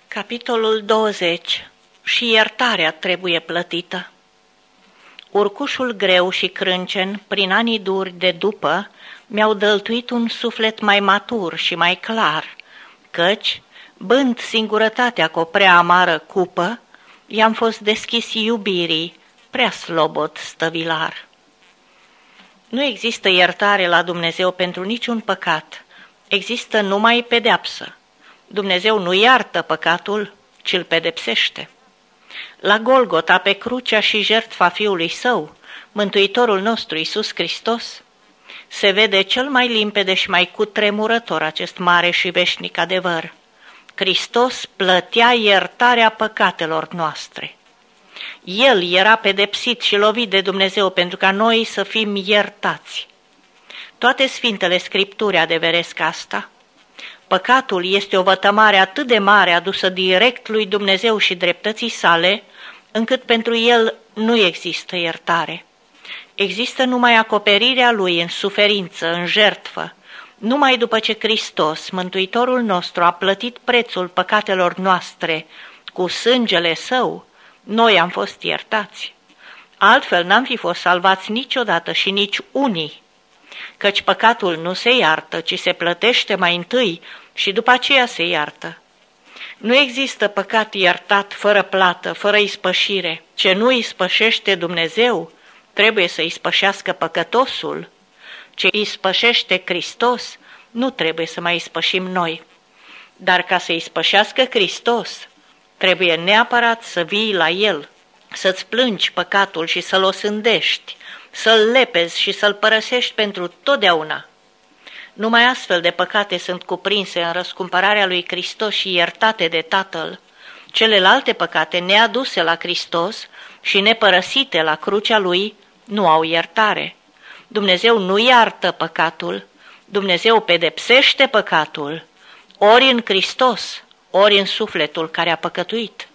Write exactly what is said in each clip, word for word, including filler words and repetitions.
Capitolul douăzeci. Și iertarea trebuie plătită. Urcușul greu și crâncen, prin anii duri de după, mi-au dăltuit un suflet mai matur și mai clar, căci, bând singurătatea cu o prea amară cupă, i-am fost deschis iubirii, prea slobod stăvilar. Nu există iertare la Dumnezeu pentru niciun păcat, există numai pedeapsă. Dumnezeu nu iartă păcatul, ci îl pedepsește. La Golgota, pe crucea și jertfa Fiului Său, Mântuitorul nostru Iisus Hristos, se vede cel mai limpede și mai cutremurător acest mare și veșnic adevăr. Hristos plătea iertarea păcatelor noastre. El era pedepsit și lovit de Dumnezeu pentru ca noi să fim iertați. Toate Sfintele Scripturi adeveresc asta. Păcatul este o vătămare atât de mare adusă direct lui Dumnezeu și dreptății sale, încât pentru el nu există iertare. Există numai acoperirea lui în suferință, în jertfă. Numai după ce Hristos, Mântuitorul nostru, a plătit prețul păcatelor noastre cu sângele Său, noi am fost iertați. Altfel n-am fi fost salvați niciodată și nici unii, căci păcatul nu se iartă, ci se plătește mai întâi și după aceea se iartă. Nu există păcat iertat fără plată, fără ispășire. Ce nu ispășește Dumnezeu, trebuie să ispășească păcătosul. Ce ispășește Hristos, nu trebuie să mai ispășim noi. Dar ca să ispășească Hristos, trebuie neapărat să vii la El, să-ți plângi păcatul și să-l osândești, să-l lepezi și să-l părăsești pentru totdeauna. Numai astfel de păcate sunt cuprinse în răscumpărarea lui Hristos și iertate de Tatăl. Celelalte păcate neaduse la Hristos și nepărăsite la crucea lui nu au iertare. Dumnezeu nu iartă păcatul, Dumnezeu pedepsește păcatul, ori în Hristos, ori în sufletul care a păcătuit.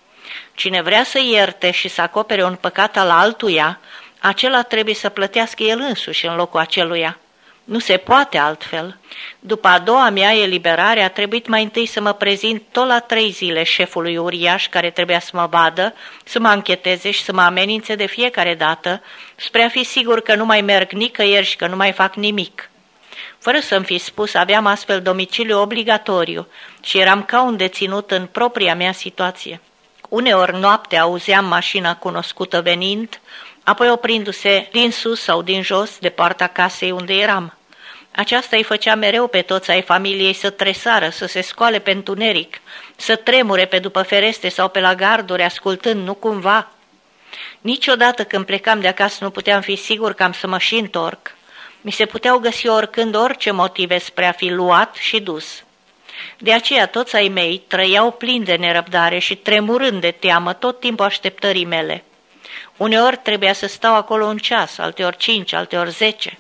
Cine vrea să ierte și să acopere un păcat al altuia, acela trebuie să plătească el însuși în locul aceluia. Nu se poate altfel. După a doua mea eliberare a trebuit mai întâi să mă prezint tot la trei zile șefului uriaș care trebuia să mă vadă, să mă ancheteze și să mă amenințe de fiecare dată, spre a fi sigur că nu mai merg nicăieri și că nu mai fac nimic. Fără să-mi fi spus, aveam astfel domiciliu obligatoriu și eram ca un deținut în propria mea situație. Uneori noaptea auzeam mașina cunoscută venind, apoi oprindu-se din sus sau din jos de poarta casei unde eram. Aceasta îi făcea mereu pe toți ai familiei să tresară, să se scoale pe întuneric, să tremure pe după fereste sau pe la garduri, ascultând nu cumva. Niciodată când plecam de acasă nu puteam fi sigur că am să mă și întorc. Mi se puteau găsi oricând orice motive spre a fi luat și dus. De aceea toți ai mei trăiau plini de nerăbdare și tremurând de teamă tot timpul așteptării mele. Uneori trebuia să stau acolo un ceas, alteori cinci, alteori zece.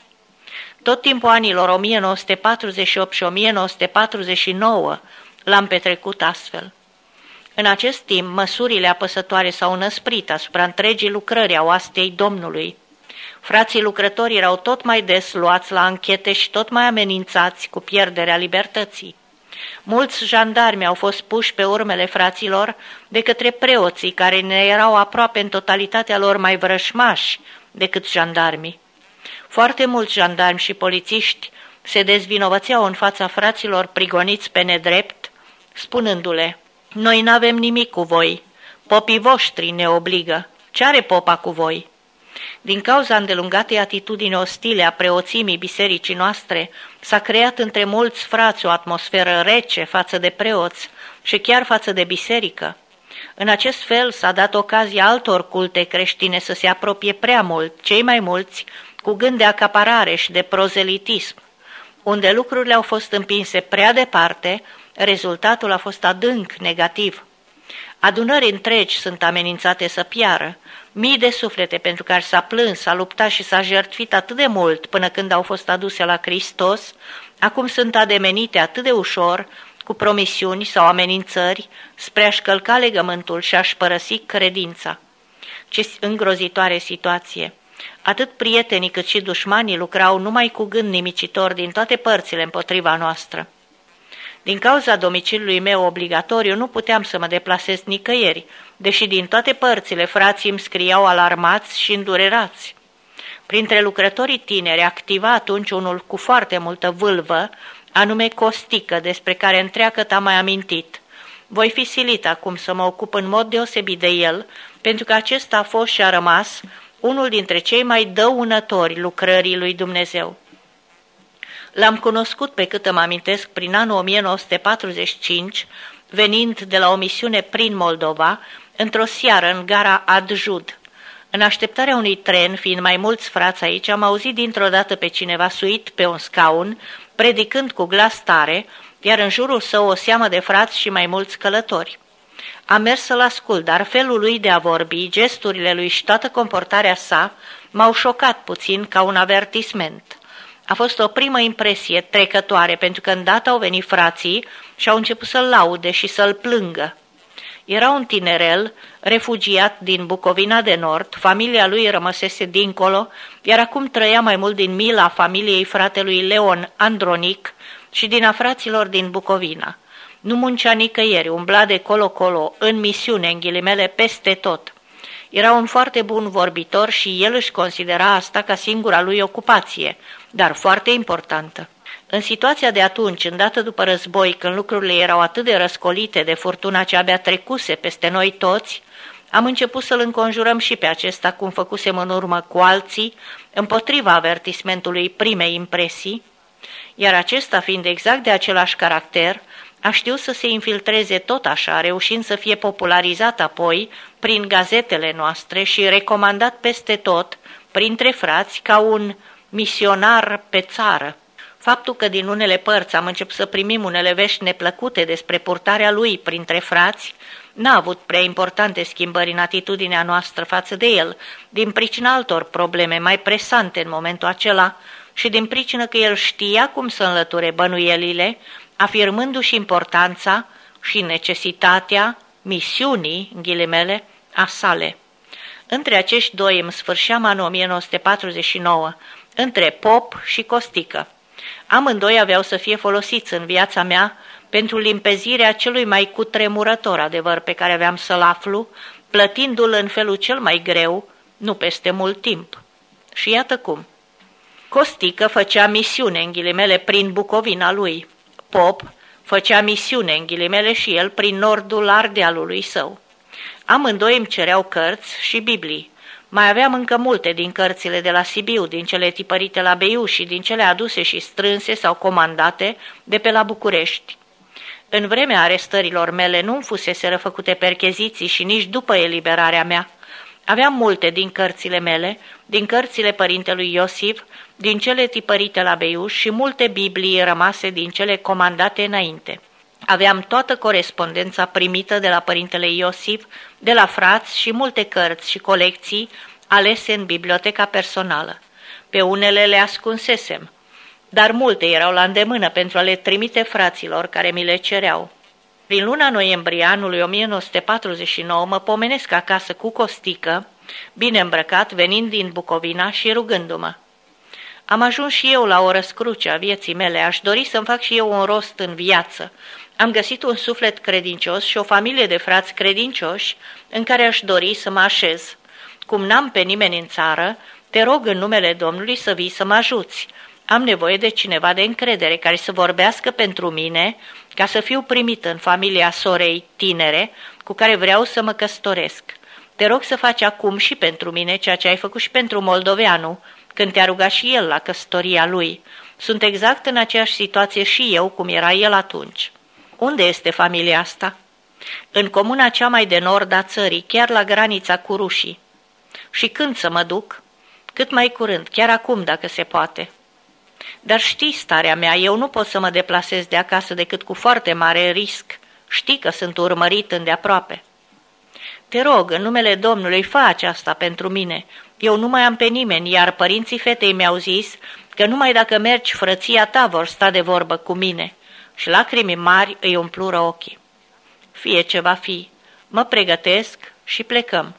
Tot timpul anilor o mie nouă sute patruzeci și opt și o mie nouă sute patruzeci și nouă l-am petrecut astfel. În acest timp, măsurile apăsătoare s-au năsprit asupra întregii lucrări a oastei Domnului. Frații lucrători erau tot mai des luați la anchete și tot mai amenințați cu pierderea libertății. Mulți jandarmi au fost puși pe urmele fraților de către preoții care ne erau aproape în totalitatea lor mai vrășmași decât jandarmii. Foarte mulți jandarmi și polițiști se dezvinovățeau în fața fraților prigoniți pe nedrept, spunându-le: "Noi n-avem nimic cu voi, popii voștri ne obligă, ce are popa cu voi?" Din cauza îndelungatei atitudini ostile a preoțimii bisericii noastre, s-a creat între mulți frați o atmosferă rece față de preoți și chiar față de biserică. În acest fel s-a dat ocazia altor culte creștine să se apropie prea mult, cei mai mulți, cu gând de acaparare și de prozelitism. Unde lucrurile au fost împinse prea departe, rezultatul a fost adânc negativ. Adunări întregi sunt amenințate să piară. Mii de suflete pentru care s-a plâns, s-a luptat și s-a jertfit atât de mult până când au fost aduse la Hristos, acum sunt ademenite atât de ușor, cu promisiuni sau amenințări, spre a-și călca legământul și a-și părăsi credința. Ce îngrozitoare situație! Atât prietenii cât și dușmanii lucrau numai cu gând nimicitor din toate părțile împotriva noastră. Din cauza domiciliului meu obligatoriu nu puteam să mă deplasez nicăieri, deși din toate părțile frații îmi scriau alarmați și îndurerați. Printre lucrătorii tineri activa atunci unul cu foarte multă vâlvă, anume Costică, despre care întreagăt am mai amintit. Voi fi silit acum să mă ocup în mod deosebit de el, pentru că acesta a fost și a rămas unul dintre cei mai dăunători lucrării lui Dumnezeu. L-am cunoscut, pe cât îmi amintesc, prin anul o mie nouă sute patruzeci și cinci, venind de la o misiune prin Moldova, într-o seară în gara Adjud. În așteptarea unui tren, fiind mai mulți frați aici, am auzit dintr-o dată pe cineva suit pe un scaun, predicând cu glas tare, iar în jurul său o seamă de frați și mai mulți călători. Am mers să-l ascult, dar felul lui de a vorbi, gesturile lui și toată comportarea sa m-au șocat puțin ca un avertisment. A fost o primă impresie trecătoare, pentru că îndată au venit frații și au început să-l laude și să-l plângă. Era un tinerel, refugiat din Bucovina de Nord, familia lui rămăsese dincolo, iar acum trăia mai mult din mila familiei fratelui Leon Andronic și din a fraților din Bucovina. Nu muncea nicăieri, umbla de colo-colo, în misiune, în ghilimele, peste tot. Era un foarte bun vorbitor și el își considera asta ca singura lui ocupație, dar foarte importantă. În situația de atunci, îndată după război, când lucrurile erau atât de răscolite de furtuna ce abia trecuse peste noi toți, am început să-l înconjurăm și pe acesta, cum făcusem în urmă cu alții, împotriva avertismentului primei impresii, iar acesta, fiind exact de același caracter, a știut să se infiltreze tot așa, reușind să fie popularizat apoi prin gazetele noastre și recomandat peste tot, printre frați, ca un misionar pe țară. Faptul că din unele părți am început să primim unele vești neplăcute despre purtarea lui printre frați, n-a avut prea importante schimbări în atitudinea noastră față de el, din pricina altor probleme mai presante în momentul acela și din pricină că el știa cum să înlăture bănuielile, afirmându-și importanța și necesitatea misiunii, în ghilimele, a sale. Între acești doi îmi sfârșeam anul o mie nouă sute patruzeci și nouă, între Pop și Costică. Amândoi aveau să fie folosiți în viața mea pentru limpezirea celui mai cutremurător adevăr pe care aveam să-l aflu, plătindu-l în felul cel mai greu, nu peste mult timp. Și iată cum. Costică făcea misiune, în ghilimele, prin Bucovina lui. Pop făcea misiune, în ghilimele, și el prin nordul Ardealului său. Amândoi îmi cereau cărți și Biblii. Mai aveam încă multe din cărțile de la Sibiu, din cele tipărite la Beiuș și din cele aduse și strânse sau comandate de pe la București. În vremea arestărilor mele nu-mi fuseseră făcute percheziții și nici după eliberarea mea. Aveam multe din cărțile mele, din cărțile părintelui Iosif, din cele tipărite la Beiuș și multe Biblii rămase din cele comandate înainte. Aveam toată corespondența primită de la părintele Iosif, de la frați și multe cărți și colecții alese în biblioteca personală. Pe unele le ascunsesem, dar multe erau la îndemână pentru a le trimite fraților care mi le cereau. Prin luna noiembrie anului o mie nouă sute patruzeci și nouă mă pomenesc acasă cu Costică, bine îmbrăcat, venind din Bucovina și rugându-mă. Am ajuns și eu la o răscruce a vieții mele, aș dori să-mi fac și eu un rost în viață. Am găsit un suflet credincios și o familie de frați credincioși în care aș dori să mă așez. Cum n-am pe nimeni în țară, te rog în numele Domnului să vii să mă ajuți. Am nevoie de cineva de încredere care să vorbească pentru mine ca să fiu primit în familia sorei tinere cu care vreau să mă căsătoresc. Te rog să faci acum și pentru mine ceea ce ai făcut și pentru moldoveanu, când te-a rugat și el la căsătoria lui. Sunt exact în aceeași situație și eu cum era el atunci. Unde este familia asta? În comuna cea mai de nord a țării, chiar la granița cu rușii. Și când să mă duc? Cât mai curând, chiar acum dacă se poate. Dar știi starea mea, eu nu pot să mă deplasez de acasă decât cu foarte mare risc. Știi că sunt urmărit îndeaproape. Te rog, în numele Domnului, fă aceasta pentru mine. Eu nu mai am pe nimeni, iar părinții fetei mi-au zis că numai dacă mergi, frăția ta vor sta de vorbă cu mine. Și lacrimii mari îi umplură ochii. Fie ce va fi, mă pregătesc și plecăm.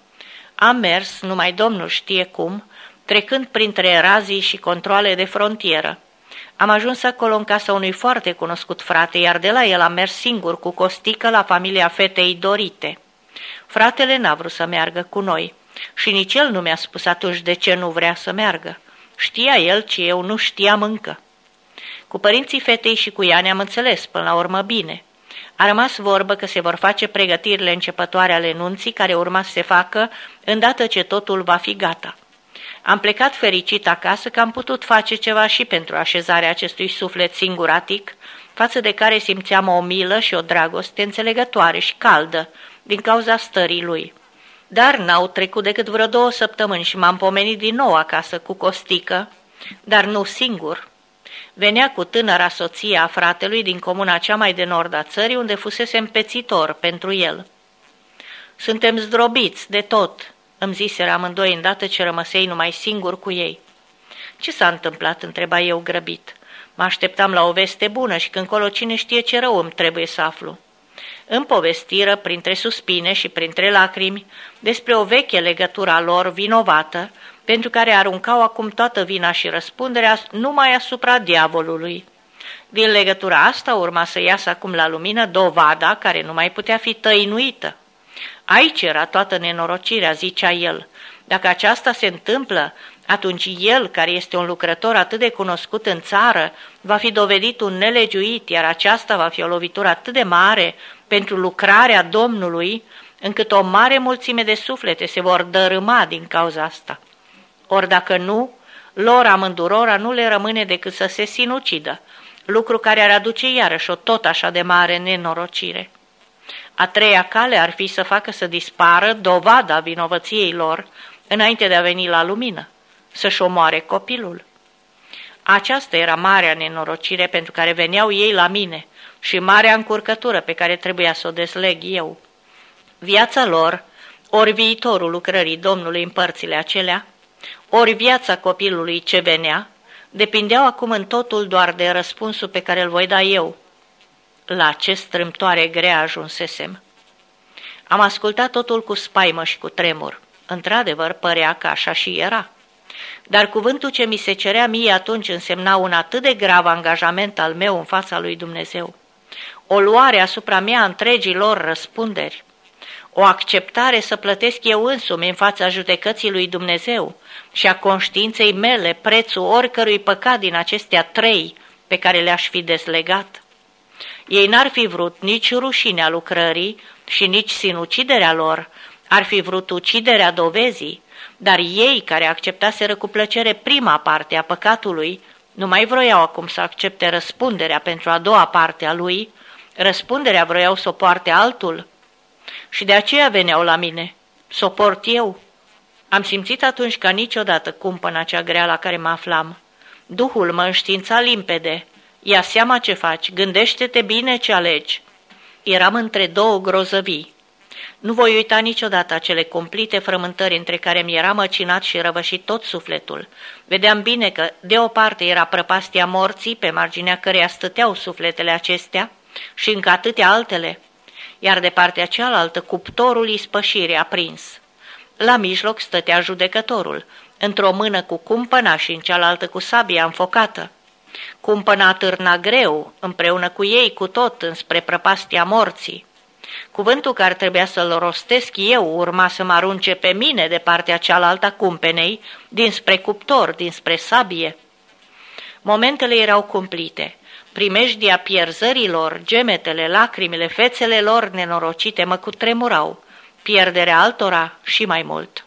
Am mers, numai Domnul știe cum, trecând printre razii și controale de frontieră. Am ajuns acolo în casa unui foarte cunoscut frate, iar de la el am mers singur cu Costică la familia fetei dorite. Fratele n-a vrut să meargă cu noi și nici el nu mi-a spus atunci de ce nu vrea să meargă. Știa el ce eu nu știam încă. Cu părinții fetei și cu ea ne-am înțeles până la urmă bine. A rămas vorbă că se vor face pregătirile începătoare ale nunții care urma să se facă îndată ce totul va fi gata. Am plecat fericit acasă că am putut face ceva și pentru așezarea acestui suflet singuratic, față de care simțeam o milă și o dragoste înțelegătoare și caldă din cauza stării lui. Dar n-au trecut decât vreo două săptămâni și m-am pomenit din nou acasă cu Costică, dar nu singur. Venea cu tânăra soție a fratelui din comuna cea mai de nord a țării, unde fusese împețitor pentru el. Suntem zdrobiți de tot, îmi ziseră amândoi îndată ce rămăsei numai singur cu ei. Ce s-a întâmplat, întreba eu grăbit. Mă așteptam la o veste bună și când colo cine știe ce rău îmi trebuie să aflu. Îmi povestiră, printre suspine și printre lacrimi, despre o veche legătură a lor vinovată, pentru care aruncau acum toată vina și răspunderea numai asupra diavolului. Din legătura asta urma să iasă acum la lumină dovada care nu mai putea fi tăinuită. Aici era toată nenorocirea, zicea el. Dacă aceasta se întâmplă, atunci el, care este un lucrător atât de cunoscut în țară, va fi dovedit un nelegiuit, iar aceasta va fi o lovitură atât de mare pentru lucrarea Domnului, încât o mare mulțime de suflete se vor dărâma din cauza asta. Ori dacă nu, lor amândurora nu le rămâne decât să se sinucidă, lucru care ar aduce iarăși o tot așa de mare nenorocire. A treia cale ar fi să facă să dispară dovada vinovăției lor înainte de a veni la lumină, să-și omoare copilul. Aceasta era marea nenorocire pentru care veneau ei la mine și marea încurcătură pe care trebuia să o desleg eu. Viața lor, ori viitorul lucrării Domnului în părțile acelea, ori viața copilului ce venea, depindeau acum în totul doar de răspunsul pe care îl voi da eu. La ce strâmtoare grea ajunsesem. Am ascultat totul cu spaimă și cu tremur. Într-adevăr, părea că așa și era. Dar cuvântul ce mi se cerea mie atunci însemna un atât de grav angajament al meu în fața lui Dumnezeu. O luare asupra mea întregii lor răspunderi. O acceptare să plătesc eu însumi în fața judecății lui Dumnezeu și a conștiinței mele prețul oricărui păcat din acestea trei pe care le-aș fi deslegat. Ei n-ar fi vrut nici rușinea lucrării și nici sinuciderea lor, ar fi vrut uciderea dovezii, dar ei, care acceptaseră cu plăcere prima parte a păcatului, nu mai vroiau acum să accepte răspunderea pentru a doua parte a lui, răspunderea vroiau să o poarte altul. Și de aceea veneau la mine, să o port eu. Am simțit atunci ca niciodată cumpăna cea grea la care mă aflam. Duhul mă înștiința limpede. Ia seama ce faci, gândește-te bine ce alegi. Eram între două grozăvii. Nu voi uita niciodată acele cumplite frământări între care mi era măcinat și răvășit tot sufletul. Vedeam bine că de o parte era prăpastia morții, pe marginea căreia stăteau sufletele acestea, și încă atâtea altele, iar de partea cealaltă cuptorul ispășirii aprins. La mijloc stătea judecătorul, într-o mână cu cumpăna și în cealaltă cu sabia înfocată. Cumpăna târna greu, împreună cu ei cu tot înspre prăpastia morții. Cuvântul care trebuia să-l rostesc eu urma să mă arunce pe mine de partea cealaltă a cumpenei, dinspre cuptor, dinspre sabie. Momentele erau cumplite. Primejdia pierzărilor, gemetele, lacrimile, fețele lor nenorocite mă cutremurau, pierderea altora și mai mult.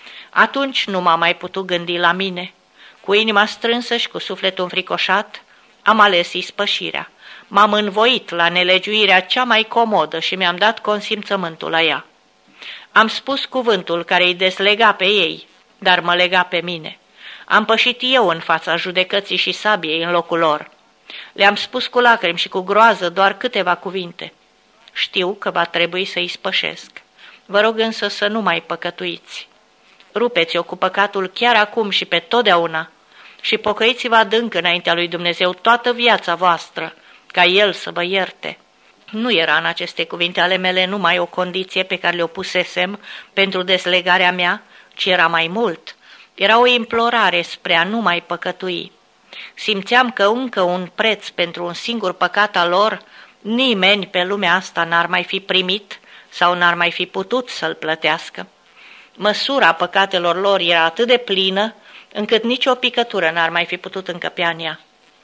Atunci nu m-am mai putut gândi la mine. Cu inima strânsă și cu sufletul înfricoșat, am ales ispășirea. M-am învoit la nelegiuirea cea mai comodă și mi-am dat consimțământul la ea. Am spus cuvântul care îi deslega pe ei, dar mă lega pe mine. Am pășit eu în fața judecății și sabiei în locul lor. Le-am spus cu lacrimi și cu groază doar câteva cuvinte. Știu că va trebui să-i spășesc. Vă rog însă să nu mai păcătuiți. Rupeți-o cu păcatul chiar acum și pe totdeauna și pocăiți-vă adânc înaintea lui Dumnezeu toată viața voastră, ca El să vă ierte. Nu era în aceste cuvinte ale mele numai o condiție pe care le-o pusesem pentru deslegarea mea, ci era mai mult. Era o implorare spre a nu mai păcătui. Simțeam că încă un preț pentru un singur păcat al lor nimeni pe lumea asta n-ar mai fi primit sau n-ar mai fi putut să-l plătească. Măsura păcatelor lor era atât de plină, încât nici o picătură n-ar mai fi putut încăpea în ea.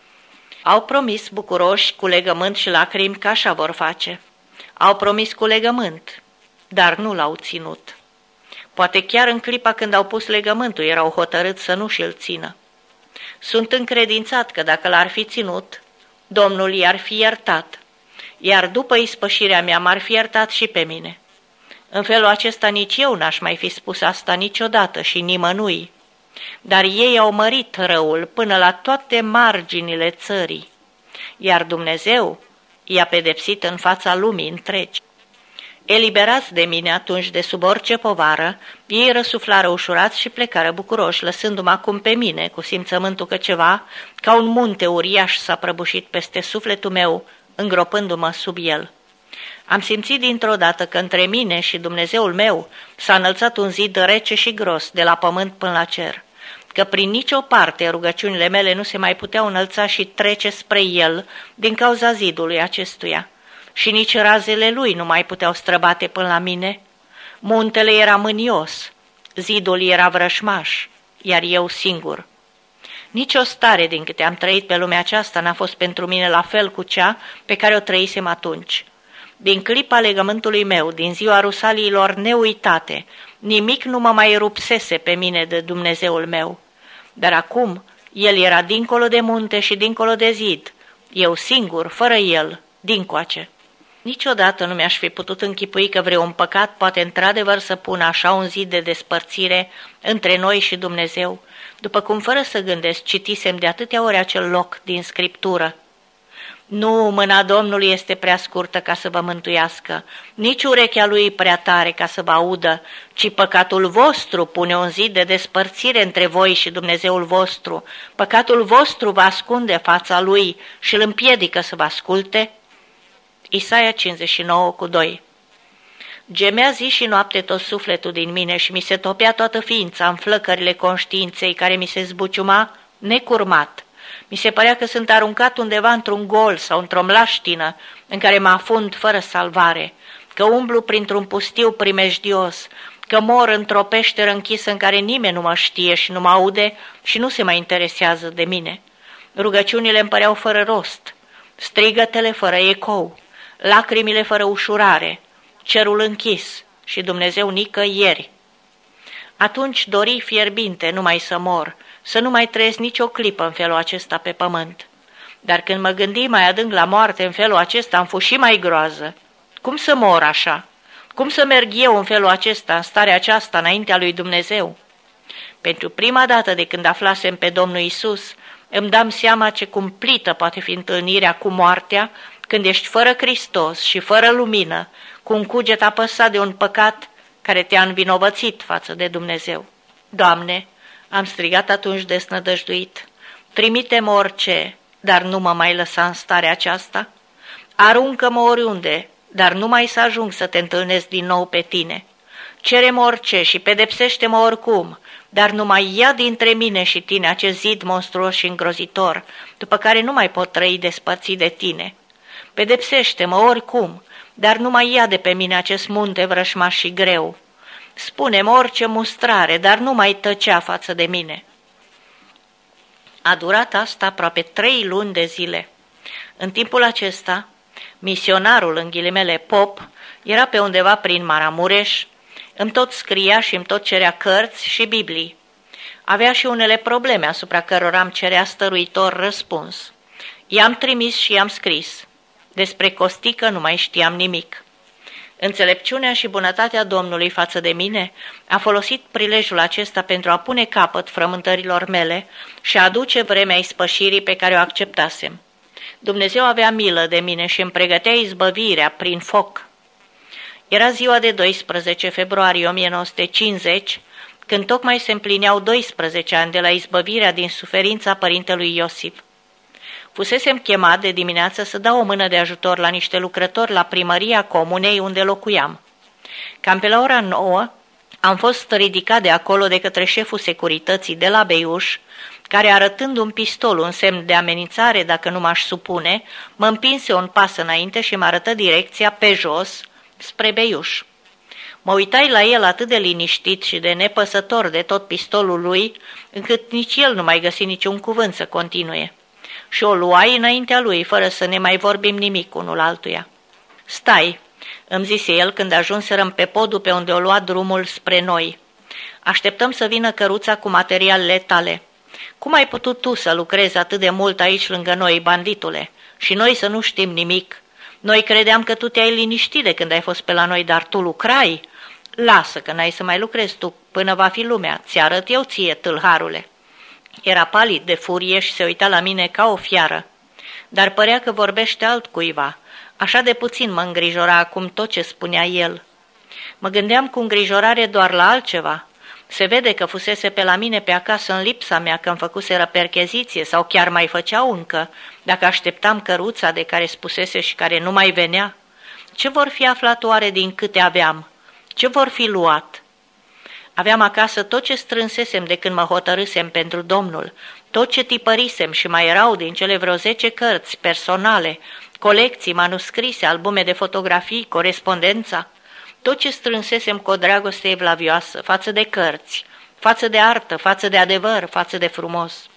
Au promis bucuroși cu legământ și lacrimi că așa vor face. Au promis cu legământ, dar nu l-au ținut. Poate chiar în clipa când au pus legământul erau hotărâți să nu și-l țină. Sunt încredințat că dacă l-ar fi ținut, Domnul i-ar fi iertat, iar după ispășirea mea m-ar fi iertat și pe mine. În felul acesta nici eu n-aș mai fi spus asta niciodată și nimănui, dar ei au mărit răul până la toate marginile țării, iar Dumnezeu i-a pedepsit în fața lumii întregi. Eliberați de mine atunci de sub orice povară, ei răsuflară ușurați și plecară bucuroși, lăsându-mă acum pe mine, cu simțământul că ceva, ca un munte uriaș s-a prăbușit peste sufletul meu, îngropându-mă sub el. Am simțit dintr-o dată că între mine și Dumnezeul meu s-a înălțat un zid rece și gros, de la pământ până la cer, că prin nicio parte rugăciunile mele nu se mai puteau înălța și trece spre el din cauza zidului acestuia. Și nici razele lui nu mai puteau străbate până la mine. Muntele era mânios, zidul era vrășmaș, iar eu singur. Nici o stare din câte am trăit pe lumea aceasta n-a fost pentru mine la fel cu cea pe care o trăisem atunci. Din clipa legământului meu, din ziua rusaliilor neuitate, nimic nu mă mai rupsese pe mine de Dumnezeul meu. Dar acum el era dincolo de munte și dincolo de zid, eu singur, fără el, dincoace. Niciodată nu mi-aș fi putut închipui că vreun păcat poate într-adevăr să pună așa un zid de despărțire între noi și Dumnezeu, după cum fără să gândesc citisem de atâtea ori acel loc din Scriptură. Nu, mâna Domnului este prea scurtă ca să vă mântuiască, nici urechea lui prea tare ca să vă audă, ci păcatul vostru pune un zid de despărțire între voi și Dumnezeul vostru. Păcatul vostru vă ascunde fața lui și îl împiedică să vă asculte. Isaia cincizeci și nouă cu doi. Gemea zi și noapte tot sufletul din mine și mi se topea toată ființa în flăcările conștiinței care mi se zbuciuma necurmat. Mi se părea că sunt aruncat undeva într-un gol sau într-o mlaștină în care mă afund fără salvare, că umblu printr-un pustiu primejdios, că mor într-o peșteră închisă în care nimeni nu mă știe și nu mă aude și nu se mai interesează de mine. Rugăciunile îmi păreau fără rost, strigătele fără ecou, lacrimile fără ușurare, cerul închis și Dumnezeu nicăieri. Atunci dori fierbinte numai să mor, să nu mai trăiesc nicio clipă în felul acesta pe pământ. Dar când mă gândi mai adânc la moarte în felul acesta, am fost și mai groază. Cum să mor așa? Cum să merg eu în felul acesta, în starea aceasta, înaintea lui Dumnezeu? Pentru prima dată de când aflasem pe Domnul Iisus, îmi dam seama ce cumplită poate fi întâlnirea cu moartea când ești fără Hristos și fără lumină, cu un cuget apăsat de un păcat care te-a învinovățit față de Dumnezeu. Doamne, am strigat atunci desnădăjduit, trimite-mă orice, dar nu mă mai lăsa în starea aceasta. Aruncă-mă oriunde, dar nu mai să ajung să te întâlnesc din nou pe tine. Cere-mă orice și pedepsește-mă oricum, dar nu mai ia dintre mine și tine acest zid monstruos și îngrozitor, după care nu mai pot trăi despărțit de tine. Pedepsește-mă oricum, dar nu mai ia de pe mine acest munte vrășmaș și greu. Spune-mă orice mustrare, dar nu mai tăcea față de mine. A durat asta aproape trei luni de zile. În timpul acesta, misionarul, în ghilimele pop, era pe undeva prin Maramureș, îmi tot scria și îmi tot cerea cărți și Biblii. Avea și unele probleme asupra cărora îmi cerea stăruitor răspuns. I-am trimis și i-am scris. Despre Costică nu mai știam nimic. Înțelepciunea și bunătatea Domnului față de mine a folosit prilejul acesta pentru a pune capăt frământărilor mele și a aduce vremea ispășirii pe care o acceptasem. Dumnezeu avea milă de mine și îmi pregătea izbăvirea prin foc. Era ziua de doisprezece februarie o mie nouă sute cincizeci, când tocmai se împlineau doisprezece ani de la izbăvirea din suferința părintelui Iosif. Fusesem chemat de dimineață să dau o mână de ajutor la niște lucrători la primăria comunei unde locuiam. Cam pe la ora nouă am fost ridicat de acolo de către șeful securității de la Beiuș, care, arătând un pistol, un semn de amenințare dacă nu m-aș supune, mă împinse un pas înainte și mă arătă direcția pe jos, spre Beiuș. Mă uitai la el atât de liniștit și de nepăsător de tot pistolul lui, încât nici el nu mai găsi niciun cuvânt să continue. Și o luai înaintea lui, fără să ne mai vorbim nimic unul altuia. Stai, îmi zise el când ajunserăm pe podul pe unde o lua drumul spre noi. Așteptăm să vină căruța cu materialele tale. Cum ai putut tu să lucrezi atât de mult aici lângă noi, banditule, și noi să nu știm nimic? Noi credeam că tu te-ai liniștit de când ai fost pe la noi, dar tu lucrai? Lasă că n-ai să mai lucrezi tu până va fi lumea, ți arăt eu ție, tâlharule. Era palid de furie și se uita la mine ca o fiară, dar părea că vorbește altcuiva. Așa de puțin mă îngrijora acum tot ce spunea el. Mă gândeam cu îngrijorare doar la altceva. Se vede că fusese pe la mine pe acasă în lipsa mea, că îmi făcuseră percheziție sau chiar mai făceau încă, dacă așteptam căruța de care spusese și care nu mai venea. Ce vor fi aflat oare din câte aveam? Ce vor fi luat? Aveam acasă tot ce strânsesem de când mă hotărâsem pentru Domnul, tot ce tipărisem și mai erau din cele vreo zece cărți personale, colecții, manuscrise, albume de fotografii, corespondența, tot ce strânsesem cu o dragoste evlavioasă față de cărți, față de artă, față de adevăr, față de frumos.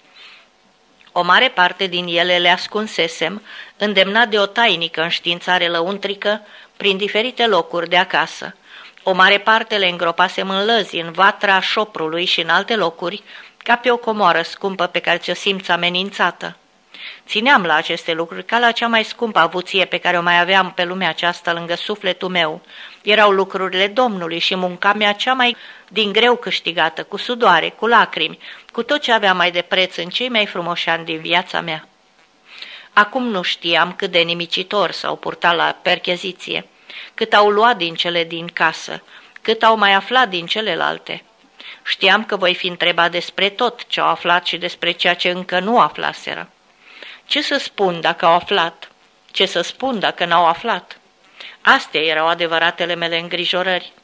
O mare parte din ele le ascunsesem, îndemnat de o tainică înștiințare lăuntrică, prin diferite locuri de acasă. O mare parte le îngropasem în lăzi, în vatra șoprului și în alte locuri, ca pe o comoară scumpă pe care ți-o simți amenințată. Țineam la aceste lucruri ca la cea mai scumpă avuție pe care o mai aveam pe lumea aceasta lângă sufletul meu. Erau lucrurile Domnului și munca mea cea mai din greu câștigată, cu sudoare, cu lacrimi, cu tot ce aveam mai de preț în cei mai frumoși ani din viața mea. Acum nu știam cât de nimicitor s-au purtat la percheziție, cât au luat din cele din casă, cât au mai aflat din celelalte. Știam că voi fi întrebat despre tot ce au aflat și despre ceea ce încă nu aflaseră. Ce să spun dacă au aflat? Ce să spun dacă n-au aflat? Astea erau adevăratele mele îngrijorări.